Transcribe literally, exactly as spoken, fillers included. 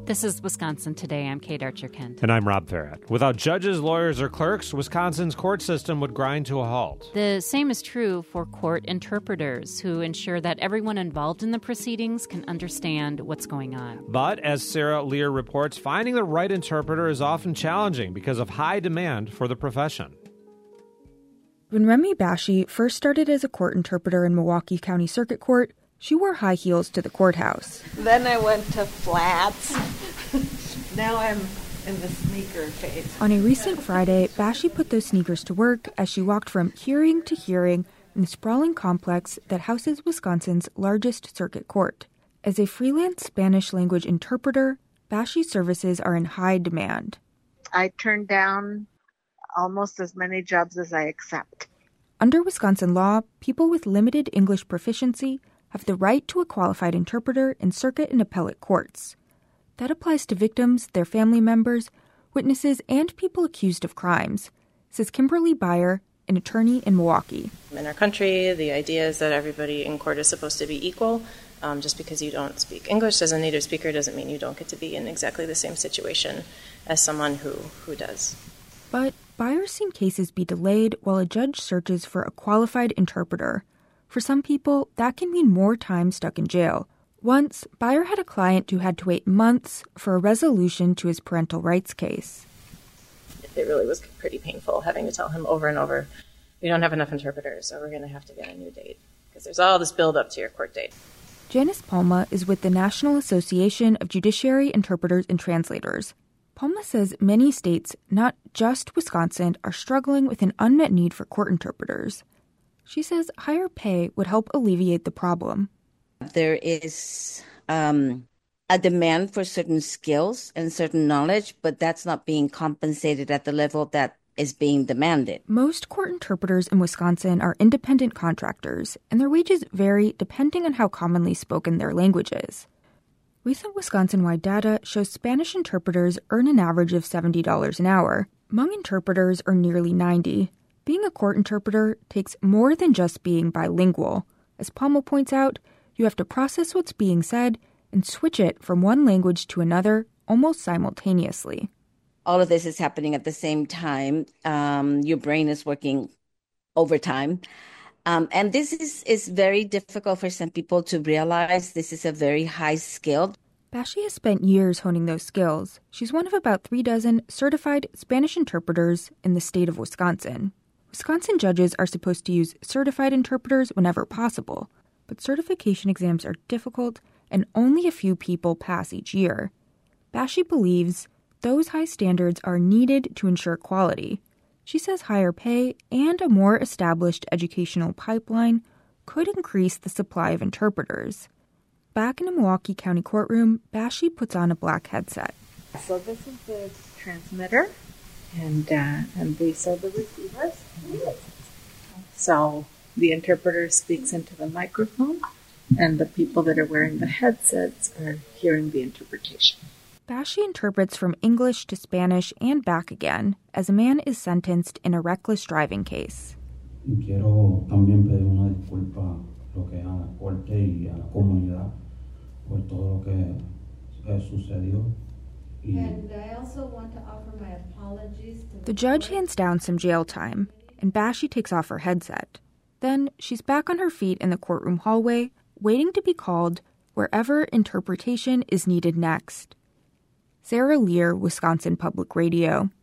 This is Wisconsin Today. I'm Kate Archer-Kent. And I'm Rob Farrett. Without judges, lawyers, or clerks, Wisconsin's court system would grind to a halt. The same is true for court interpreters, who ensure that everyone involved in the proceedings can understand what's going on. But, as Sarah Lear reports, finding the right interpreter is often challenging because of high demand for the profession. When Remy Bashi first started as a court interpreter in Milwaukee County Circuit Court, she wore high heels to the courthouse. Then I went to flats. Now I'm in the sneaker phase. On a recent Friday, Bashi put those sneakers to work as she walked from hearing to hearing in the sprawling complex that houses Wisconsin's largest circuit court. As a freelance Spanish language interpreter, Bashi's services are in high demand. I turn down almost as many jobs as I accept. Under Wisconsin law, people with limited English proficiency have the right to a qualified interpreter in circuit and appellate courts. That applies to victims, their family members, witnesses, and people accused of crimes, says Kimberly Beyer, an attorney in Milwaukee. In our country, the idea is that everybody in court is supposed to be equal. Um, just because you don't speak English as a native speaker doesn't mean you don't get to be in exactly the same situation as someone who, who does. But Beyer's seen cases be delayed while a judge searches for a qualified interpreter. For some people, that can mean more time stuck in jail. Once, Beyer had a client who had to wait months for a resolution to his parental rights case. It really was pretty painful having to tell him over and over, we don't have enough interpreters, so we're going to have to get a new date, because there's all this build-up to your court date. Janice Palma is with the National Association of Judiciary Interpreters and Translators. Palma says many states, not just Wisconsin, are struggling with an unmet need for court interpreters. She says higher pay would help alleviate the problem. There is um, a demand for certain skills and certain knowledge, but that's not being compensated at the level that is being demanded. Most court interpreters in Wisconsin are independent contractors, and their wages vary depending on how commonly spoken their language is. Recent Wisconsin-wide data shows Spanish interpreters earn an average of seventy dollars an hour. Hmong interpreters earn nearly ninety dollars. Being a court interpreter takes more than just being bilingual. As Palma points out, you have to process what's being said and switch it from one language to another almost simultaneously. All of this is happening at the same time. Um, your brain is working overtime. Um, and this is, is very difficult for some people to realize. This is a very high skill. Bashi has spent years honing those skills. She's one of about three dozen certified Spanish interpreters in the state of Wisconsin. Wisconsin judges are supposed to use certified interpreters whenever possible, but certification exams are difficult and only a few people pass each year. Bashi believes those high standards are needed to ensure quality. She says higher pay and a more established educational pipeline could increase the supply of interpreters. Back in a Milwaukee County courtroom, Bashi puts on a black headset. So this is the transmitter, and uh, and these are the receivers. So the interpreter speaks into the microphone, and the people that are wearing the headsets are hearing the interpretation. Bashi interprets from English to Spanish and back again as a man is sentenced in a reckless driving case. Quiero también pedir una disculpa lo que a la corte y a la comunidad por todo lo que sucedió. And I also want to offer my apologies to the judge hands down some jail time, and Bashi takes off her headset. Then she's back on her feet in the courtroom hallway, waiting to be called wherever interpretation is needed next. Sarah Lear, Wisconsin Public Radio.